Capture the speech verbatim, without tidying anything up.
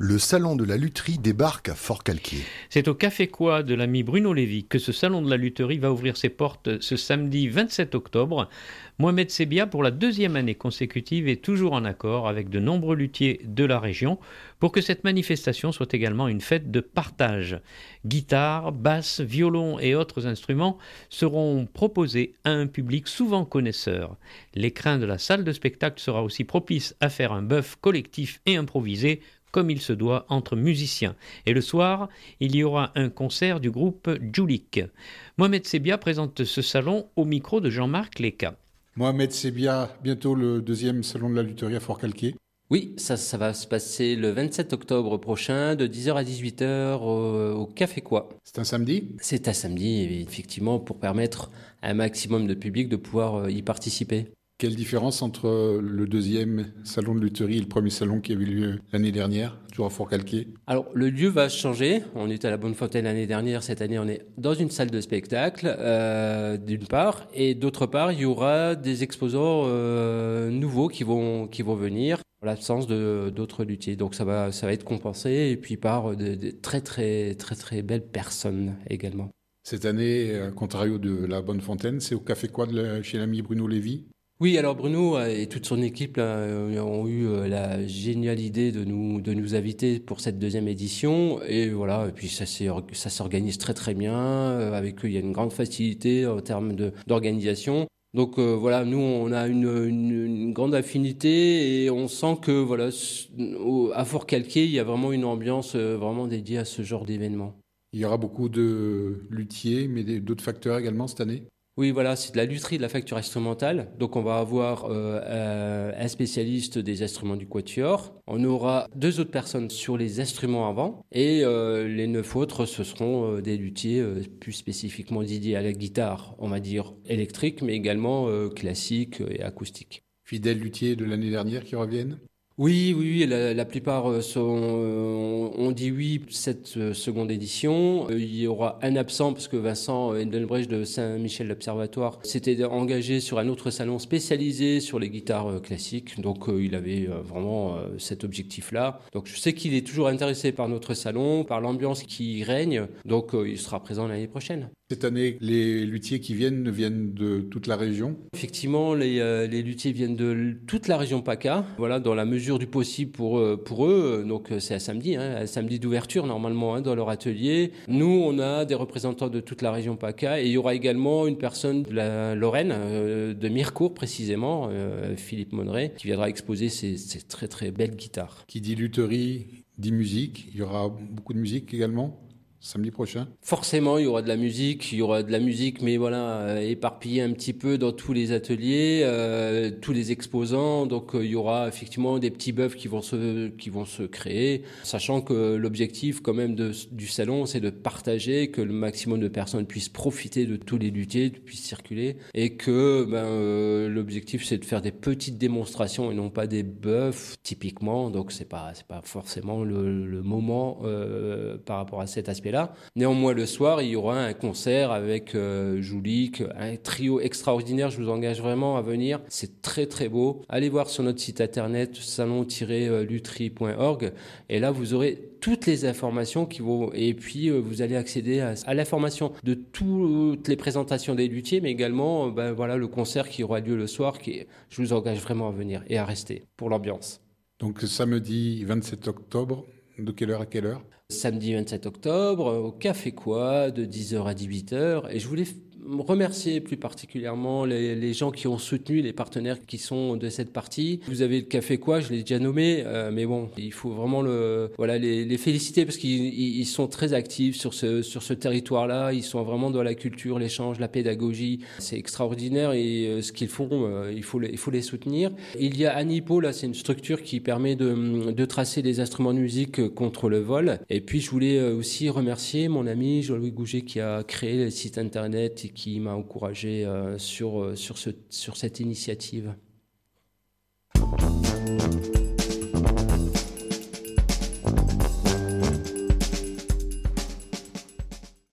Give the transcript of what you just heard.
Le salon de la lutherie débarque à Forcalquier. C'est au Café Quoi de l'ami Bruno Lévy que ce salon de la lutherie va ouvrir ses portes ce samedi vingt-sept octobre. Mohamed Sebia, pour la deuxième année consécutive, est toujours en accord avec de nombreux luthiers de la région pour que cette manifestation soit également une fête de partage. Guitare, basse, violon et autres instruments seront proposés à un public souvent connaisseur. L'écrin de la salle de spectacle sera aussi propice à faire un bœuf collectif et improvisé comme il se doit entre musiciens. Et le soir, il y aura un concert du groupe Julik. Mohamed Sebia présente ce salon au micro de Jean-Marc Léca. Mohamed Sebia, bientôt le deuxième salon de la lutherie à Forcalquier. Oui, ça, ça va se passer le vingt-sept octobre prochain, de dix heures à dix-huit heures au, au Café Quoi. C'est un samedi ? C'est un samedi, effectivement, pour permettre à un maximum de public de pouvoir y participer. Quelle différence entre le deuxième salon de lutherie et le premier salon qui avait lieu l'année dernière, toujours à Forcalquier ? Alors, le lieu va changer. On était à la Bonnefontaine l'année dernière. Cette année, on est dans une salle de spectacle, euh, d'une part. Et d'autre part, il y aura des exposants euh, nouveaux qui vont, qui vont venir en l'absence de, d'autres luthiers. Donc, ça va, ça va être compensé. Et puis, par de, de très, très, très, très belles personnes également. Cette année, à contrario de la Bonnefontaine, c'est au Café Quoi de la, chez l'ami Bruno Lévy ? Oui, alors Bruno et toute son équipe là, ont eu la géniale idée de nous de nous inviter pour cette deuxième édition et voilà et puis ça c'est ça s'organise très très bien avec eux il y a une grande facilité en termes de d'organisation. Donc euh, voilà, nous on a une, une, une grande affinité et on sent que voilà à Forcalquier, il y a vraiment une ambiance vraiment dédiée à ce genre d'événement. Il y aura beaucoup de luthiers mais d'autres facteurs également cette année ? Oui, voilà, c'est de la lutherie, de la facture instrumentale. Donc, on va avoir euh, un spécialiste des instruments du quatuor. On aura deux autres personnes sur les instruments avant. Et euh, les neuf autres, ce seront euh, des luthiers euh, plus spécifiquement dédiés à la guitare, on va dire électrique, mais également euh, classique et acoustique. Fidèles luthiers de l'année dernière qui reviennent ? Oui, oui, oui, la, la plupart sont, euh, on dit oui cette euh, seconde édition. Euh, il y aura un absent parce que Vincent Endelbrecht de Saint-Michel l'Observatoire s'était engagé sur un autre salon spécialisé sur les guitares euh, classiques. Donc euh, il avait euh, vraiment euh, cet objectif-là. Donc je sais qu'il est toujours intéressé par notre salon, par l'ambiance qui y règne. Donc euh, il sera présent l'année prochaine. Cette année, les luthiers qui viennent viennent de toute la région ? Effectivement, les, euh, les luthiers viennent de toute la région PACA, voilà, dans la mesure du possible pour, euh, pour eux. Donc c'est un samedi, hein, un samedi d'ouverture normalement hein, dans leur atelier. Nous, on a des représentants de toute la région PACA et il y aura également une personne de la Lorraine, euh, de Mirecourt précisément, euh, Philippe Monneret, qui viendra exposer ses, ses très très belles guitares. Qui dit lutherie, dit musique. Il y aura beaucoup de musique également ? Samedi prochain ? Forcément, il y aura de la musique, il y aura de la musique, mais voilà, euh, éparpillée un petit peu dans tous les ateliers, euh, tous les exposants. Donc, euh, il y aura effectivement des petits bœufs qui vont se, qui vont se créer, sachant que l'objectif, quand même, de, du salon, c'est de partager, que le maximum de personnes puissent profiter de tous les luthiers, puissent circuler, et que ben, euh, l'objectif, c'est de faire des petites démonstrations et non pas des bœufs typiquement. Donc, c'est pas, c'est pas forcément le, le moment euh, par rapport à cet aspect-là. Néanmoins, le soir, il y aura un concert avec euh, Julik, un trio extraordinaire. Je vous engage vraiment à venir. C'est très, très beau. Allez voir sur notre site internet salon tiret lutherie point org et là, vous aurez toutes les informations qui vont... Et puis, euh, vous allez accéder à, à l'information de toutes les présentations des luthiers, mais également ben, voilà, le concert qui aura lieu le soir. Qui est... Je vous engage vraiment à venir et à rester pour l'ambiance. Donc, samedi vingt-sept octobre, de quelle heure à quelle heure ? Samedi vingt-sept octobre, au Café Quoi, de dix heures à dix-huit heures. Et je voulais remercier plus particulièrement les, les gens qui ont soutenu, les partenaires qui sont de cette partie. Vous avez le Café Quoi, je l'ai déjà nommé, euh, mais bon, il faut vraiment le, voilà, les, les féliciter parce qu'ils ils sont très actifs sur ce, sur ce territoire-là. Ils sont vraiment dans la culture, l'échange, la pédagogie. C'est extraordinaire et euh, ce qu'ils font, euh, il faut les, il faut les soutenir. Il y a Anipo, là, c'est une structure qui permet de, de tracer les instruments de musique contre le vol. Et puis, je voulais aussi remercier mon ami Jean-Louis Gouget qui a créé le site internet et qui m'a encouragé euh, sur, sur, ce, sur cette initiative.